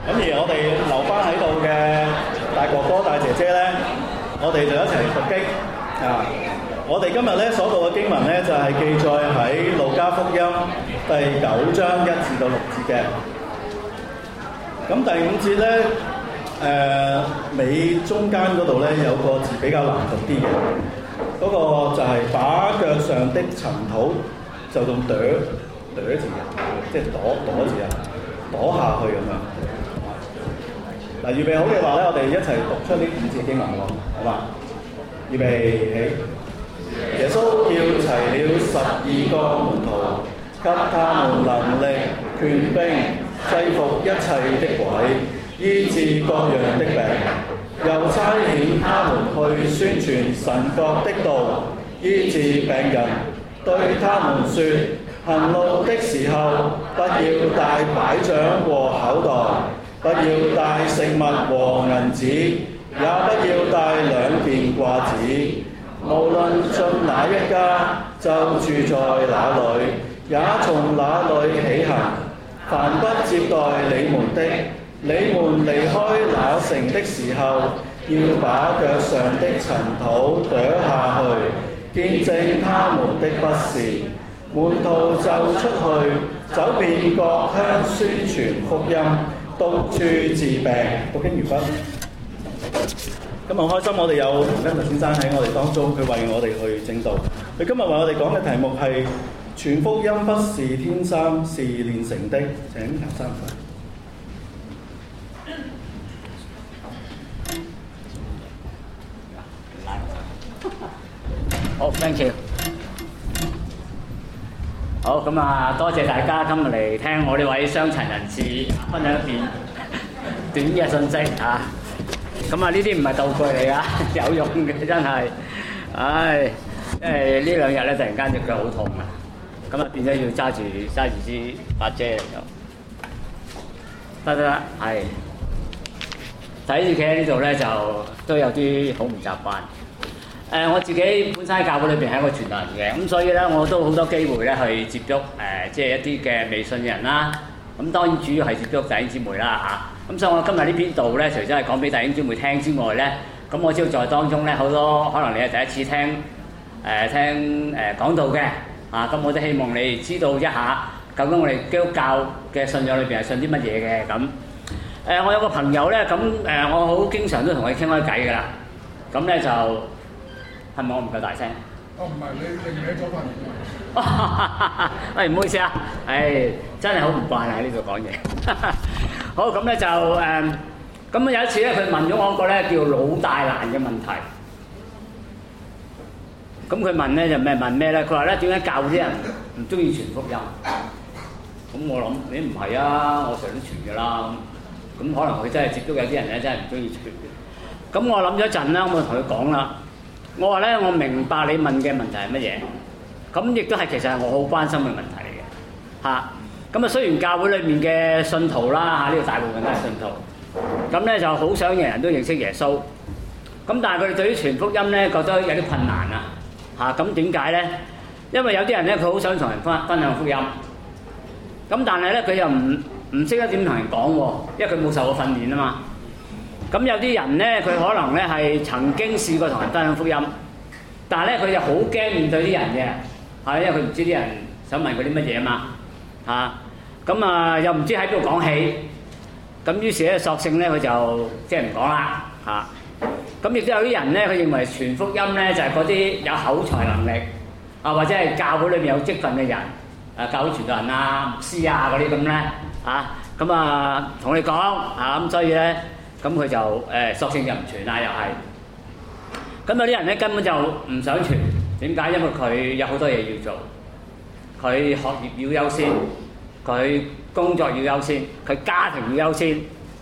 咁而我哋留翻喺度嘅大哥哥、大姐姐咧，我哋就一齊讀經啊！我哋今日咧所讀嘅經文咧，就係記載喺路加福音第9章1至到6節嘅。咁第5節咧，尾中間嗰度咧有個字比較難讀啲嘅，嗰個就係把腳上的塵土就用朵字嘅，即係朵字啊，朵下去咁樣。嗱，預備好嘅話咧，我哋一齊讀出呢5節經文喎，好嘛？預備起。耶穌叫齊了12個門徒，給他們能力、權柄，制服一切的鬼，醫治各樣的病，又差遣他們去宣傳神國的道，醫治病人，對他們說：行路的時候，不要帶擺掌和口袋。不要帶食物和銀子，也不要帶2件褂子。無論進哪一家，就住在那裏，也從那裏起行。凡不接待你們的，你們離開那城的時候，要把腳上的塵土跺下去，見證他們的不是。門徒就出去，走遍各鄉宣傳福音。到處治病，讀經完畢。今日好開心，我哋有吳根達先生喺我哋當中，佢為我哋去證道。佢今日為我哋講嘅題目係傳福音不是天生，是練成的。請譚生。 好 ，thank you。好，咁啊，多謝大家今日嚟聽我呢位傷殘人士分享一段短嘅信息啊！咁啊，呢啲唔係道具嚟噶，有用嘅真係。唉，因為呢2日咧突然間隻腳好痛啊，咁啊變咗要揸住支把遮嚟就得，係。睇住企喺呢度咧，就都有啲好唔習慣。我自己本身喺教會裏邊係一個傳道人嘅，咁所以咧我都好多機會咧去接觸即係一啲嘅未信嘅人啦。咁當然主要係接觸弟兄姊妹啦嚇。咁所以我今日呢篇道咧，除咗係講俾弟兄姊妹聽之外咧，咁我知道在當中咧好多可能你係第一次聽講道嘅啊，咁我都希望你知道一下究竟我哋基督教嘅信仰裏邊係信啲乜嘢嘅咁。我有個朋友咧，咁我好經常都同佢傾開偈㗎啦。咁咧就係咪我唔夠大聲？ 哦，唔係，你歪咗份。 喂，唔好意思啊，真係好唔慣喺呢度講嘢。好，咁咧就咁有一次咧，佢問咗我一個咧叫老大難嘅問題。咁佢問咧就問咩咧？佢話咧點解教會啲人唔中意傳福音？咁我諗你唔係啊，我成日都傳㗎啦。咁可能佢真係接觸有啲人咧真係唔中意傳嘅。咁我諗咗一陣啦，咁我同佢講啦。我話咧，我明白你問嘅問題係乜嘢，咁亦都係其實係我好關心嘅問題嚟嘅嚇。咁啊，雖然教會裏面嘅信徒啦嚇，呢個大部分都係信徒，咁咧就好想人人都認識耶穌，咁但係佢哋對於傳福音咧覺得有啲困難啊嚇。咁點解咧？因為有啲人咧佢好想同人分享福音，咁但係咧佢又唔識得點同人講喎，因為佢冇受過訓練啊嘛。咁有啲人咧，佢可能咧係曾經試過同人分享福音，但係咧佢就好驚面對啲人嘅，係因為佢唔知啲人想問佢啲乜嘢啊嘛，嚇咁啊又唔知喺邊度講起，咁於是咧索性咧佢就即係唔講啦，嚇咁亦都有啲人咧，佢認為傳福音咧就係嗰啲有口才能力啊，或者係教會裏面有職分嘅人，教會傳道人啊、牧師啊嗰啲咁咧，咁啊同你講咁所以咧。咁佢就索性就唔傳啦，又係。咁有啲人咧根本就唔想傳，點解？因為佢有好多嘢要做，佢學業要優先，佢工作要優先，佢家庭要優先，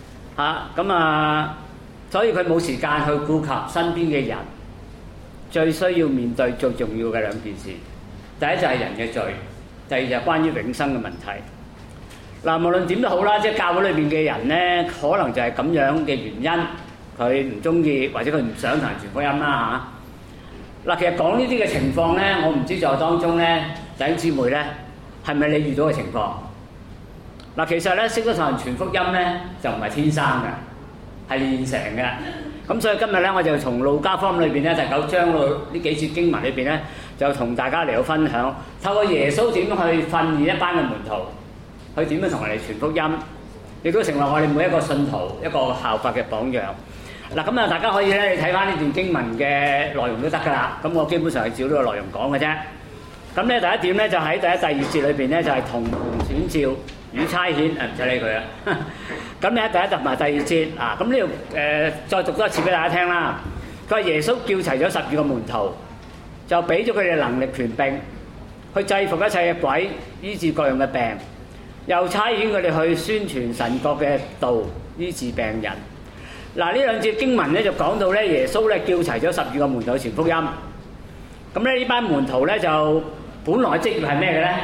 所以佢冇時間去顧及身邊嘅人。最需要面對最重要嘅2件事，第一就係人嘅罪，第二就係關於永生嘅問題。嗱，無論點都好啦，即係教會裏邊嘅人咧，可能就係咁樣嘅原因，佢唔中意或者佢唔想同人傳福音啦嚇。嗱，其實講呢啲嘅情況咧，我唔知在當中咧弟兄姊妹咧係咪你遇到嘅情況？ 嗱，其實咧識得同人傳福音咧就唔係天生嘅，係練成嘅。咁所以今日咧我就從路加福音裏邊咧第9章呢幾節經文裏邊咧，就同大家嚟到分享，透過耶穌點去訓練一班嘅門徒，去點樣同人哋傳福音，亦都成為我哋每一個信徒一個效法嘅榜樣。嗱，咁啊大家可以咧睇翻呢段經文嘅內容都得㗎啦。咁我基本上係照呢個內容講嘅啫。咁咧第一點咧就喺第1、第2節裏邊咧就係同門選召與差遣，唔使理佢啦。咁咧第1同埋第2節啊，咁呢度再讀多一次俾大家聽啦。佢話耶穌叫齊咗12個門徒，就俾咗佢哋能力權柄，去制服一切嘅鬼，醫治各樣嘅病，又差遣佢哋去宣傳神國嘅道，醫治病人。嗱，呢兩節經文咧就講到咧耶穌咧叫齊咗12個門徒去傳福音。咁咧呢班門徒咧就本來職業係咩嘅咧？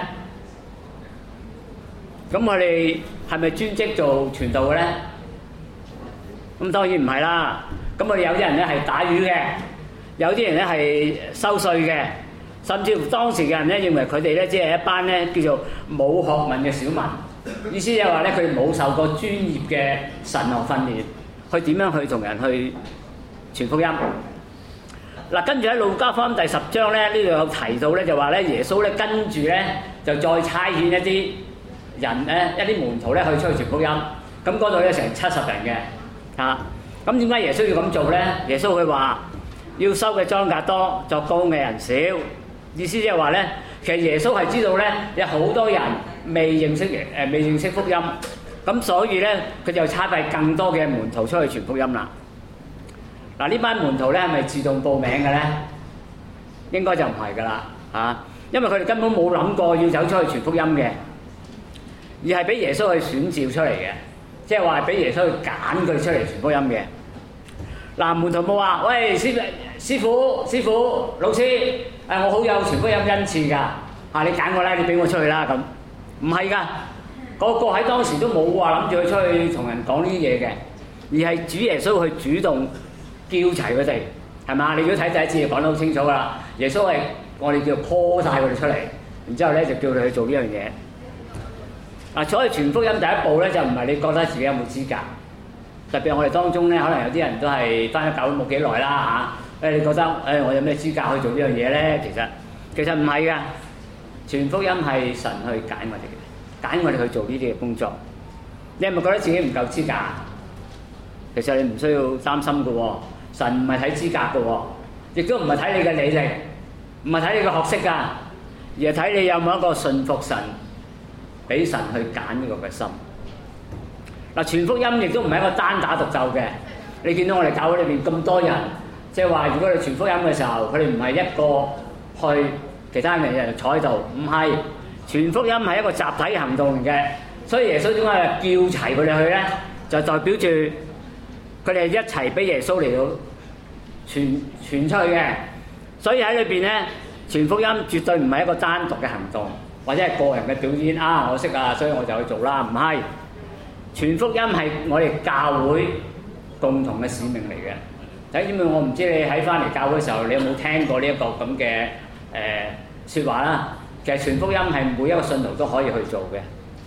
咁我哋係咪專職做傳道嘅咧？咁當然唔係啦。咁我哋有啲人咧係打魚嘅，有啲人咧係收稅嘅，甚至乎當時嘅人咧認為佢哋咧只係一班咧叫做冇學問嘅小民，意思就係話咧佢哋冇受過專業嘅神學訓練，去點樣去同人去傳福音。嗱，跟住喺路加福音第10章咧，呢度有提到咧就話咧耶穌咧跟住咧就再差遣一啲人咧一啲門徒咧去出去傳福音。咁嗰度咧成70人嘅嚇。咁點解耶穌要咁做咧？耶穌佢話要收嘅莊稼多，作工嘅人少。意思即係話咧，其實耶穌係知道咧有好多人未認識福音，咁所以咧佢就差派更多嘅門徒出去傳福音啦。嗱，呢班門徒咧係咪自動報名嘅咧？應該就唔係㗎啦嚇，因為佢哋根本冇諗過要走出去傳福音嘅，而係俾耶穌去選召出嚟嘅，即係話俾耶穌去揀佢出嚟傳福音嘅。嗱，門徒冇話：喂，師傅，老師，我好有傳福音恩賜㗎，嚇你揀我啦，你俾我出去啦咁。唔係㗎，個個喺當時都冇話諗住去出去同人講呢啲嘢嘅，而係主耶穌去主動叫齊佢哋，係嘛？你如果睇第1節就講得好清楚㗎啦。耶穌係我哋叫 call 曬佢哋出嚟，然之後咧就叫佢去做呢樣嘢。嗱，所以傳福音第一步咧就唔係你覺得自己有冇資格，特別我哋當中咧可能有啲人都係返咗教會冇幾耐啦嚇。你覺得我有咩資格去做呢樣嘢咧？其實唔係㗎，傳福音係神去揀我哋嘅，揀我哋去做呢啲嘅工作。你係咪覺得自己唔夠資格？其實你唔需要擔心㗎喎。神唔係睇資格㗎喎，亦都唔係睇你嘅履歷，唔係睇你嘅學識㗎，而係睇你有冇一個信服神，俾神去揀呢個嘅心。嗱，傳福音亦都唔係一個單打獨鬥嘅。你見到我哋教會裏邊咁多人，即係話如果你傳福音嘅時候，佢哋唔係一個去，其他人就坐喺度，唔係。傳福音係一個集體行動嚟嘅，所以耶穌點解叫齊佢哋去咧？就代表住佢哋一齊俾耶穌嚟到傳出去嘅。所以喺裏邊咧，傳福音絕對唔係一個單獨嘅行動，或者係個人嘅表演啊！我識啊，所以我就去做啦。唔係，傳福音係我哋教會共同嘅使命嚟嘅。睇因為我唔知你喺翻嚟教會嘅時候，你有冇聽過呢一個咁嘅説話啦？其實傳福音係每一個信徒都可以去做嘅。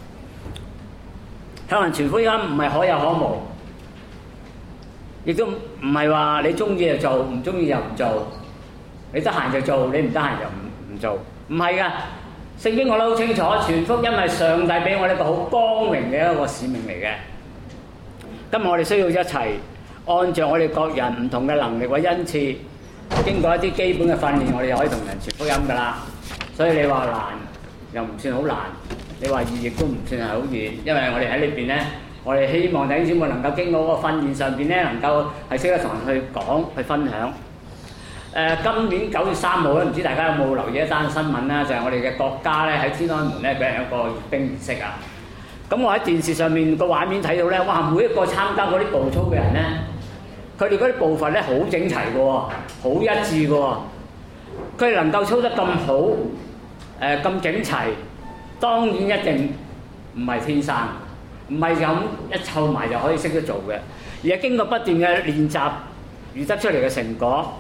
向人傳福音唔係可有可無，亦都唔係話你中意就做，唔中意就唔做。你得閒就做，你唔得閒就唔做。唔係㗎，聖經講得好清楚，傳福音係上帝俾我哋一個好光榮嘅一個使命嚟嘅。今日我哋需要一齊按照我哋各人唔同嘅能力或恩賜，經過一啲基本嘅訓練，我哋就可以同人傳福音㗎啦。所以你話難又唔算好難，你話易亦都唔算係好易，因為我哋喺裏邊咧，我哋希望弟兄姊妹能夠經過嗰個訓練上邊咧，能夠係識得同人去講去分享。今年9月3號咧，唔知大家有冇留意一單新聞啦？就係我哋嘅國家咧喺天安門咧舉行一個閱兵儀式啊！咁我喺電視上面個畫面睇到咧，哇！每一個參加嗰啲步操嘅人咧，佢哋嗰啲步伐咧好整齊嘅喎，好一致嘅喎，佢哋能夠操得咁好，咁整齊，當然一定唔係天生，唔係咁一湊埋就可以識得做嘅，而係經過不斷嘅練習而得出嚟嘅成果。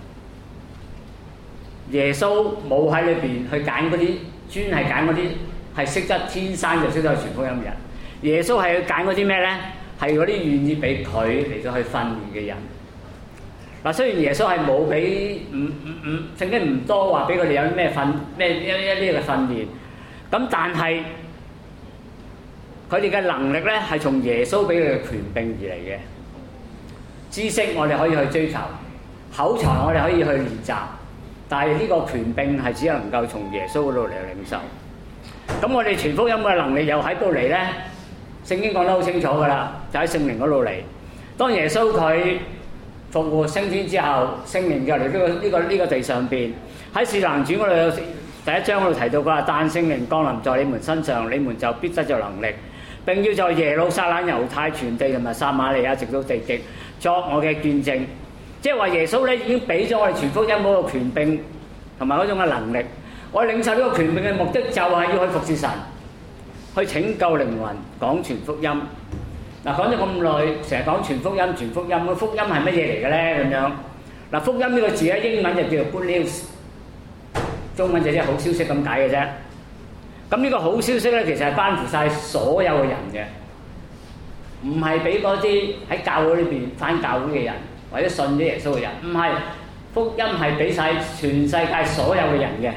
耶穌冇喺裏邊去揀嗰啲，專係揀嗰啲係識得天生就識得去傳福音嘅人。耶穌係去揀嗰啲咩咧？係嗰啲願意俾佢嚟到去訓練嘅人。嗱，雖然耶穌係冇俾聖經唔多話俾佢哋有咩呢個訓練，咁但係佢哋嘅能力咧係從耶穌俾佢嘅權柄而嚟嘅。知識我哋可以去追求，口才我哋可以去練習，但係呢個權柄係只能夠從耶穌嗰度嚟領受。咁我哋傳福音嘅能力又喺度嚟咧？聖經講得好清楚㗎啦，就喺聖靈嗰度嚟。當耶穌佢復活升天之後，聖靈就嚟呢個地上邊。喺《使徒行傳》嗰度有第1章嗰度提到，佢話：但聖靈降臨在你們身上，你們就必得著能力，並要在耶路撒冷、猶太全地同埋撒瑪利亞直到地極作我嘅見證。即係話耶穌咧已經俾咗我哋傳福音嗰個權柄同埋嗰種嘅能力。我哋領受呢個權柄嘅目的就係要去服侍神，去拯救靈魂，講傳福音。嗱，講咗咁耐，成日講傳福音，傳福音，個福音係乜嘢嚟嘅咧？咁樣嗱，福音呢個字咧，英文就叫做 good news， 中文就即係好消息咁解嘅啫。咁呢個好消息咧，其實係關乎晒所有嘅人嘅，唔係俾嗰啲喺教會裏邊返教會嘅人，或者信咗耶穌嘅人，唔係，福音係俾晒全世界所有嘅人嘅。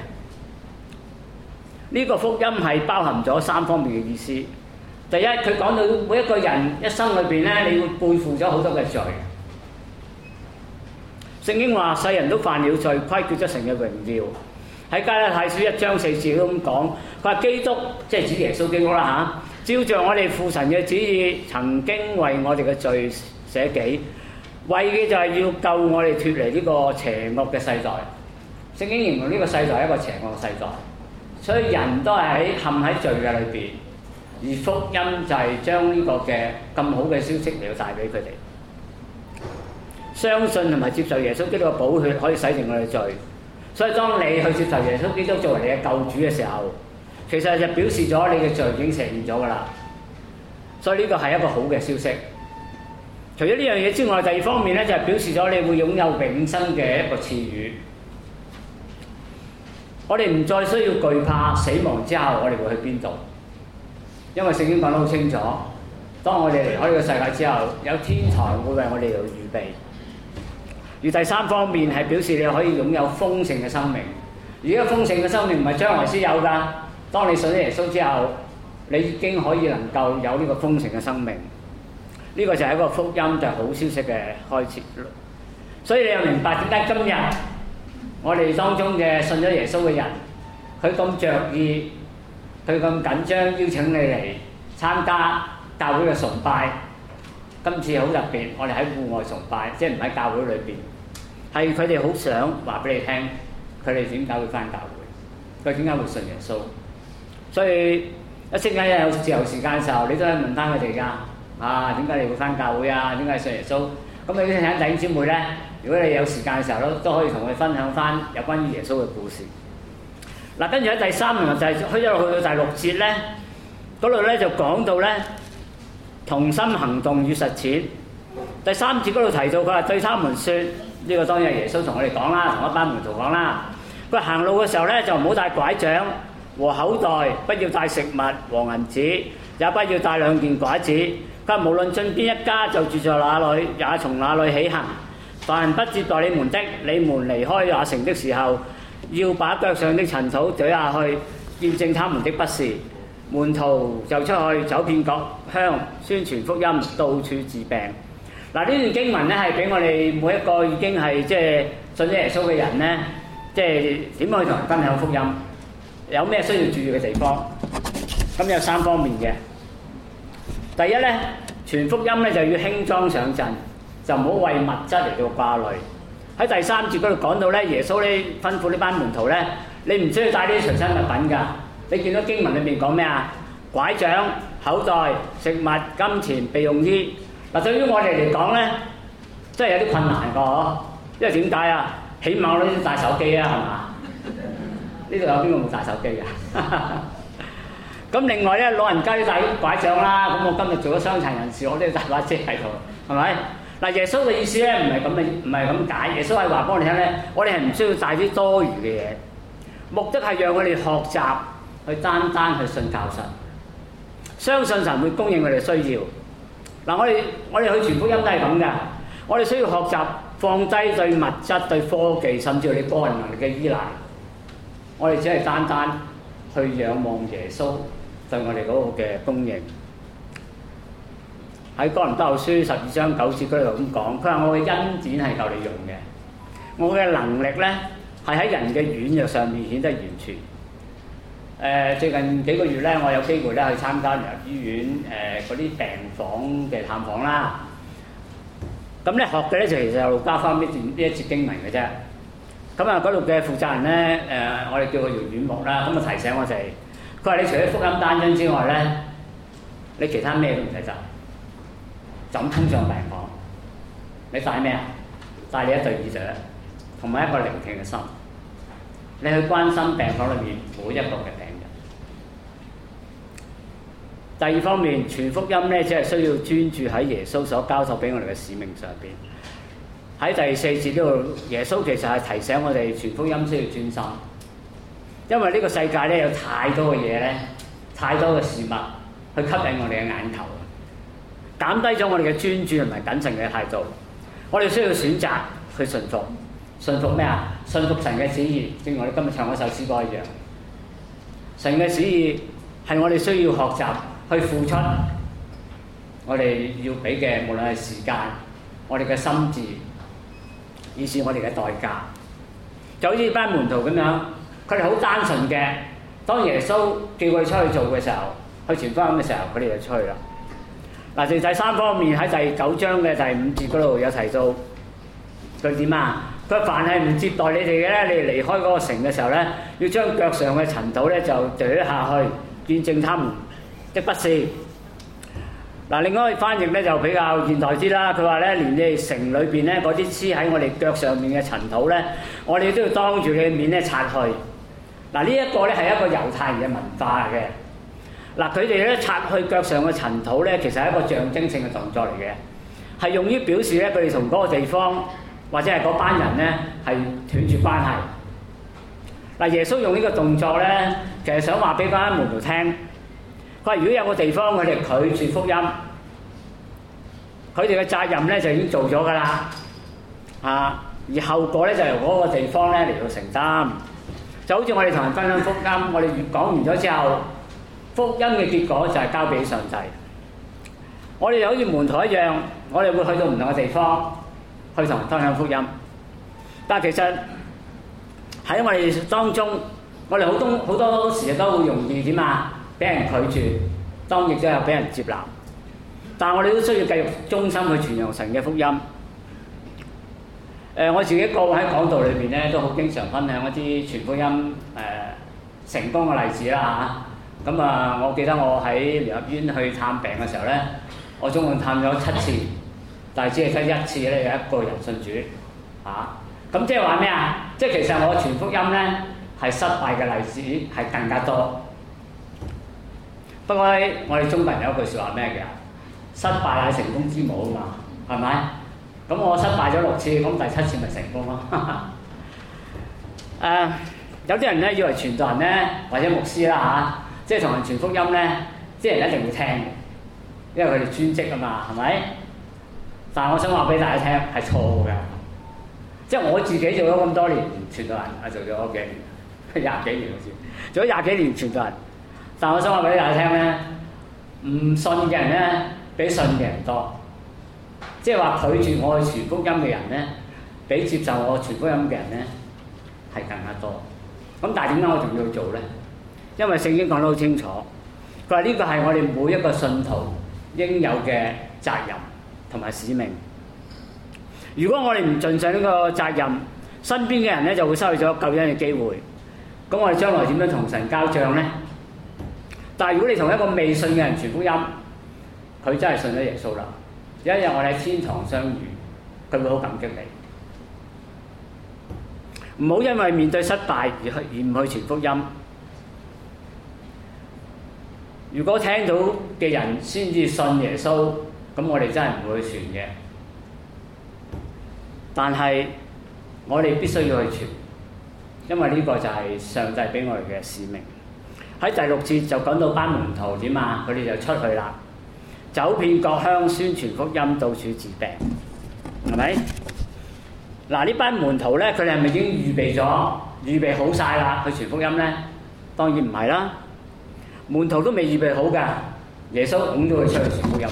呢個福音係包含咗3方面嘅意思。第一，佢講到每一個人一生裏邊咧，你會背負咗好多嘅罪。聖經話世人都犯了罪，虧缺咗神嘅榮耀。喺加拉太書1章4節都咁講，佢話基督即係指耶穌基督啦嚇，照着我哋父神嘅旨意，曾經為我哋嘅罪捨己，為嘅就係要救我哋脫離呢個邪惡嘅世代。聖經形容呢個世代係一個邪惡嘅世代。所以人都係陷喺罪嘅裏邊，而福音就係將呢個嘅咁好嘅消息嚟到帶俾佢哋。相信同埋接受耶穌基督嘅寶血可以洗淨我哋罪。所以當你去接受耶穌基督作為你嘅救主嘅時候，其實就表示咗你嘅罪已經赦免咗㗎啦。所以呢個係一個好嘅消息。除咗呢樣嘢之外，第二方面咧就係表示咗你會擁有永生嘅一個賜予。我哋唔再需要懼怕死亡之後，我哋會去邊度？因為聖經講得好清楚，當我哋離開呢個世界之後，有天堂會為我哋做預備。而第3方面係表示你可以擁有豐盛嘅生命。而呢個豐盛嘅生命唔係將來先有㗎。當你信咗耶穌之後，你已經可以能夠有呢個豐盛嘅生命。呢個就係一個福音，就係好消息嘅開始。所以你又明白點解今日我哋當中嘅信咗耶穌嘅人，佢咁着意，佢咁緊張邀請你嚟參加教會嘅崇拜。今次好特別，我哋喺戶外崇拜，即係唔喺教會裏邊，係佢哋好想話俾你聽，佢哋點解會返教會，佢點解會信耶穌。所以一陣間有自由時間嘅時候，你都可以問翻佢哋㗎。啊，點解你會返教會啊？點解信耶穌？咁你請弟兄姊妹咧，如果你有時間嘅時候都可以同佢分享翻有關於耶穌嘅故事。嗱，跟住喺第3幕就係去到第6節咧，嗰度咧就講到咧同心行動與實踐。第3節嗰度提到佢話對他們説，呢個當然係耶穌同我哋講啦，同一班門徒講啦。佢話行路嘅時候咧就唔好帶拐杖和口袋，不要帶食物和銀子，也不要帶2件拐子。佢話無論進邊一家，就住在哪裏，也從哪裏起行。凡不接待你們的，你們離開那城的時候，要把腳上的塵土舉下去，見證他們的不是。門徒就出去走遍各鄉，宣傳福音，到處治病。嗱，呢段經文咧係俾我哋每一個已經係即係信咗耶穌嘅人咧，即係點樣去同人分享福音，有咩需要注意嘅地方？咁有3方面嘅。第一咧，傳福音咧就要輕裝上陣，就唔好為物質嚟到掛慮。喺第3節嗰度講到咧，耶穌咧吩咐呢班門徒咧，你唔需要帶呢啲隨身物品㗎。你見到經文裏面講咩啊？拐杖、口袋、食物、金錢、備用衣。嗱，對於我哋嚟講咧，真係有啲困難㗎嗬。因為點解啊？起碼我都要帶手機啊，係嘛？呢度有邊個冇帶手機㗎？咁另外咧，老人家要帶拐杖啦。咁我今日做咗傷殘人士，我都要帶把遮喺度，係咪？嗱，耶穌嘅意思咧唔係咁嘅，唔係咁解。耶穌係話俾我哋聽咧，我哋係唔需要帶啲多餘嘅嘢，目的係讓我哋學習去單單去信靠神，相信神會供應我哋需要。嗱，我哋去傳福音都係咁㗎，我哋需要學習放低對物質、對科技，甚至係你個人能力嘅依賴。我哋只係單單去仰望耶穌對我哋嗰個嘅供應。喺哥林多後書12章9節嗰度咁講，佢話我嘅恩典係夠你用嘅，我嘅能力咧係喺人嘅軟弱上面顯得完全。最近幾個月咧，我有機會咧去參加聯合醫院嗰啲病房嘅探訪啦。咁咧學嘅咧就其實係路加福音呢一節經文嘅啫。咁啊嗰度嘅負責人咧我哋叫佢姚遠木啦，咁啊提醒我哋，佢話你除咗福音單張之外咧，你其他咩都唔使執，就咁衝上病房。你帶咩啊？帶你一對耳朵，同埋一個聆聽嘅心。你去關心病房裏面每一個嘅病人。第二方面，傳福音咧，只係需要專注喺耶穌所交託俾我哋嘅使命上邊。喺第4節呢度，耶穌其實係提醒我哋傳福音需要專心，因為呢個世界咧有太多嘅嘢咧，太多嘅事物去吸引我哋嘅眼球，減低咗我哋嘅專注同埋謹慎嘅態度。我哋需要選擇去順服。順服咩啊？順服神嘅旨意，正如我哋今日唱嗰首詩歌一樣。神嘅旨意係我哋需要學習去付出，我哋要俾嘅無論係時間、我哋嘅心智，以至我哋嘅代價。就好似班門徒咁樣，佢哋好單純嘅。當耶穌叫佢出去做嘅時候，去傳福音嘅時候，佢哋就出去啦。嗱，第3方面喺第9章嘅第5節嗰度有提到，佢點啊？佢凡係唔接待你哋嘅咧，你哋離開嗰個城嘅時候咧，要將腳上嘅塵土咧就跺下去，見證他們的不是。嗱，另外一個翻譯咧就比較現代啲啦。佢話咧，連你哋城裏邊咧嗰啲黐喺我哋腳上面嘅塵土咧，我哋都要當住你嘅面咧擦去。嗱，呢一個咧係一個猶太人嘅文化嘅。嗱，佢哋咧擦去腳上嘅塵土咧，其實係一個象徵性嘅動作嚟嘅，係用於表示咧佢哋同嗰個地方或者係嗰班人咧係斷絕關係。嗱，耶穌用呢個動作咧，其實想話俾班門徒聽，佢話如果有個地方佢哋拒絕福音，佢哋嘅責任咧就已經做咗㗎啦，而後果咧就由嗰個地方咧嚟到承擔。就好似我哋同人分享福音，我哋講完咗之後，福音嘅結果就係交俾上帝。我哋就好似門徒一樣，我哋會去到唔同嘅地方去同人分享福音。但係其實喺我哋當中，我哋好多時都會容易點啊？俾人拒絕，當然亦都有俾人接納。但係我哋都需要繼續忠心去傳揚神嘅福音。我自己過往喺講道裏邊咧，都好經常分享一啲傳福音成功嘅例子啦嚇。咁啊，我記得我喺聯合醫院去探病嘅時候咧，我總共探咗7次，但係只係得1次咧有一個人信主嚇。咁即係話咩啊？即係其實我傳福音咧係失敗嘅例子係更加多。不過咧，我哋中國人有一句説話咩嘅？失敗係成功之母啊嘛，係咪？咁我失敗咗6次，咁第7次咪成功咯。有啲人咧以為傳道人咧或者牧師啦嚇，即係同人傳福音咧，啲人一定會聽嘅，因為佢哋專職啊嘛，係咪？但係我想話俾大家聽係錯嘅，即係我自己做咗咁多年傳道人，做咗幾年，20幾年好似，做咗20幾年傳道人，但係我想話俾大家聽咧，唔信嘅人咧比信嘅人多。即係話拒絕我去傳福音嘅人咧，比接受我傳福音嘅人咧係更加多。咁但係點解我仲要做咧？因為聖經講得好清楚，佢話呢個係我哋每一個信徒應有嘅責任同埋使命。如果我哋唔盡上呢個責任，身邊嘅人咧就會失去咗救恩嘅機會。咁我哋將來點樣同神交帳咧？但係如果你同一個未信嘅人傳福音，佢真係信咗耶穌啦。有一日我哋喺天堂相遇，佢會好感激你。唔好因為面對失敗而唔去傳福音。如果聽到嘅人先至信耶穌，咁我哋真係唔會去傳嘅。但係我哋必須要去傳，因為呢個就係上帝俾我哋嘅使命。 喺第6節就講到班門徒點啊？佢哋就出去啦，走遍各鄉宣傳福音，到處治病，係咪？嗱，呢班門徒咧，佢哋係咪已經預備好晒啦去傳福音咧？當然唔係啦，門徒都未預備好㗎，耶穌拱咗佢出去傳福音。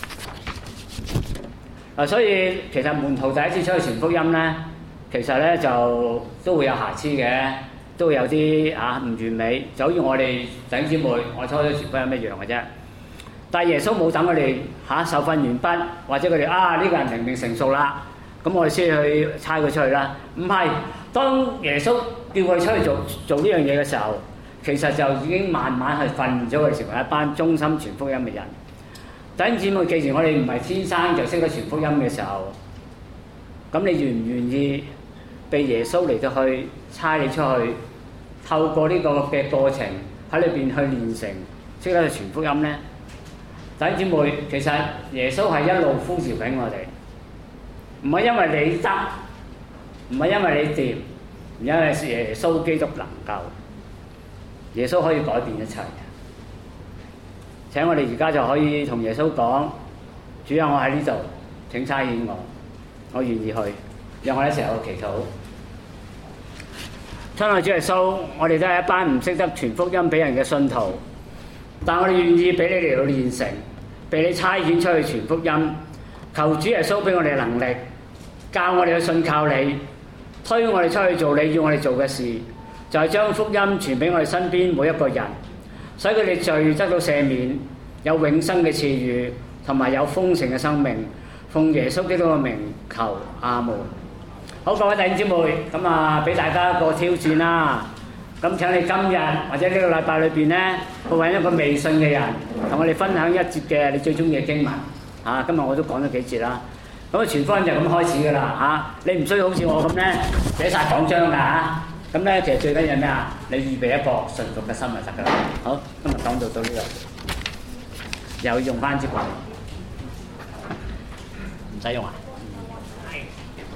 所以其實門徒第一次出去傳福音咧，其實咧就都會有瑕疵嘅，都會有啲唔完美，就好似我哋弟兄姊妹，我初初傳福音一樣嘅啫。但係耶穌冇等佢哋受訓完畢，或者佢哋呢個人明明成熟啦，咁我哋先去差佢出去啦。唔係，當耶穌叫佢出去做呢樣嘢嘅時候，其實就已經慢慢去訓練咗佢哋成為一班忠心傳福音嘅人。弟兄姊妹，記住我哋唔係天生就識得傳福音嘅時候，咁你願唔願意被耶穌嚟到去差你出去，透過呢個嘅過程喺裏邊去練成識得去傳福音呢？弟兄姊妹，其實耶穌係一路呼召緊我哋，唔係因為你得，唔係因為你掂，而因為耶穌基督能夠，耶穌可以改變一切。請我哋而家就可以同耶穌講：主啊，我喺呢度，請差遣我願意去。讓我哋一齊去祈禱。親愛主耶穌，我哋都係一班唔識得傳福音俾人嘅信徒，但我哋願意俾你嚟到練成，俾你差遣出去傳福音。求主耶穌俾我哋能力，教我哋去信靠你，推我哋出去做你要我哋做嘅事，就係將福音傳俾我哋身邊每一個人，使佢哋罪得到赦免，有永生嘅賜予，同埋有豐盛嘅生命。奉耶穌基督嘅名求，阿門。好，各位弟兄姊妹，咁俾大家一個挑戰啦。咁請你今日或者呢個禮拜裏邊咧，去揾一個未信嘅人，同我哋分享一節嘅你最中意嘅經文。今日我都講咗幾節啦。咁傳福音就咁開始㗎啦。你唔需要好似我咁咧寫晒講章㗎。咁咧其實最緊要咩啊？你預備一個順服嘅心就得㗎啦。好，今日講到呢度，又用翻支筆，唔使用啊？